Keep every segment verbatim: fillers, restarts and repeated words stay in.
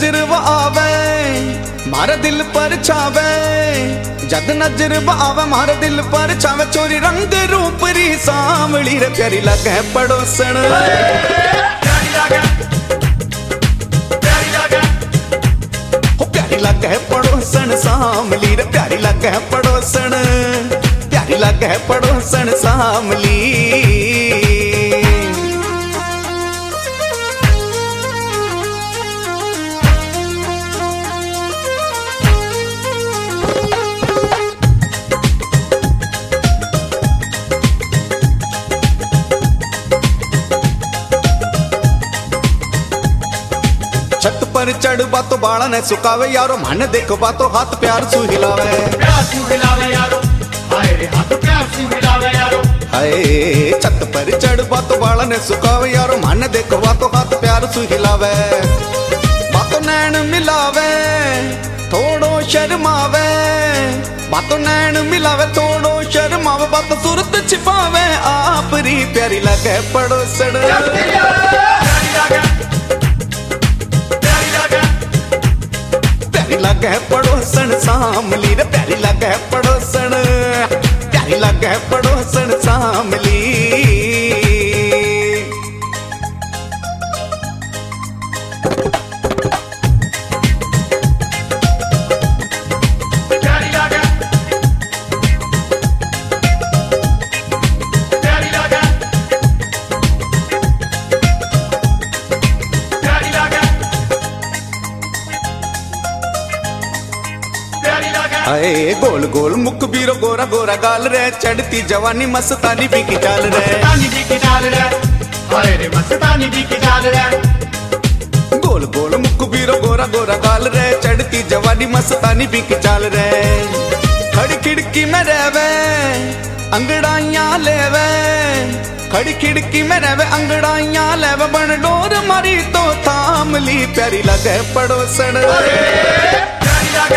नजर आवे मारे दिल पर छावे, जद नजर आवे मारे दिल पर छावे। चोरी रंग रूप री सांवली रे प्यारी लगे पड़ोसन, प्यारी लगे प्यारी लगे हो प्यारी लगे पड़ोसन सांवली रे प्यारी लगे पड़ोसन, प्यारी लगे पड़ोसन सांवली। छत पर चढ़बा तो बाड़ा ने सुकावे यारो, मन देखबा तो हाथ प्यार सु हिलावे, प्यार सु हिलावे यारो, हाय रे हाथ प्यार सु हिलावे यारो। हाय छत पर चढ़बा तो बाड़ा ने सुकावे यारो, मन देखबा तो हाथ प्यार सु हिलावे। बातों नैन मिलावे थोड़ो शर्मावे, बातों नैन मिलावे थोड़ो शर्मावे, बात सूरत छिपावे आप री प्यारी लगे पड़ोसन, प्यारी लगे पड़ोसन सांवली रे प्यारी लगे पड़ोसन, प्यारी लगे पड़ोसन सांवली। हाय गोल गोल मुख बीरो गोरा गोरा गाल रे, चढ़ती जवानी मस्तानी भी की चाल रे, मस्तानी भी की चाल रे, हाय रे मस्तानी भी की चाल रे। गोल गोल मुख बीरो गोरा गोरा गाल रे, चढ़ती जवानी मस्तानी भी की चाल रे। खड़ी खिड़की में रहवे अंगड़ाइयां लेवे, खड़ी खिड़की में रहवे अंगड़ाइयां लेवे, बन डोर मारी तो थाम ली प्यारी लगे पड़ोसन, प्यारी लगे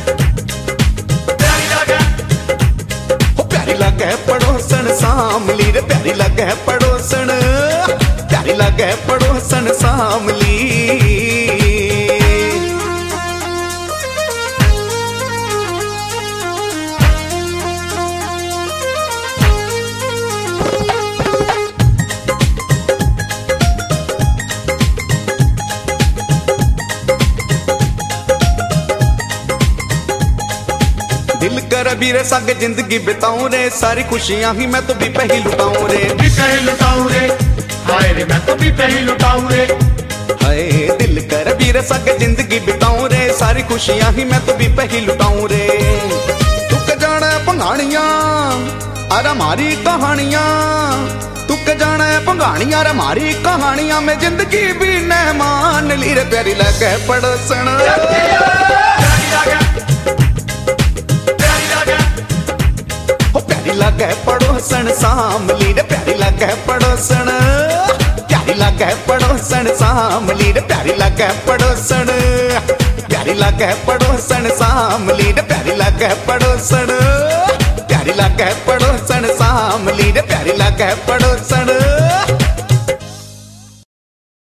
लगे पड़ोसन सांवली रे प्यारी लगे पड़ोसन, प्यारी लगे पड़ोसन सांवली। दिल कर भी रे संग जिंदगी बिताऊं रे, सारी खुशियां ही मैं तो भी पे ही लुटाऊं रे, भी पे ही लुटाऊं रे, हाय रे मैं तो भी पे ही लुटाऊं रे। हाय दिल कर भी रे संग जिंदगी बिताऊं रे, सारी खुशियां ही मैं तो भी पे ही लुटाऊं रे। तू के जाने पंगाणियां अरे हमारी कहानियां, तू के जाने पंगाणियां अरे हमारी कहानियां, मैं जिंदगी भी न मान ली रे प्यारी लगे पड़ोसन, प्यारी लगे पड़ोसन सांवली रे प्यारी लगे पड़ोसन, प्यारी लगे पड़ोसन सांवली रे प्यारी लगे पड़ोसन, प्यारी लगे पड़ोसन सांवली रे प्यारी लगे पड़ोसन, प्यारी लगे पड़ोसन सांवली रे प्यारी लगे पड़ोसन।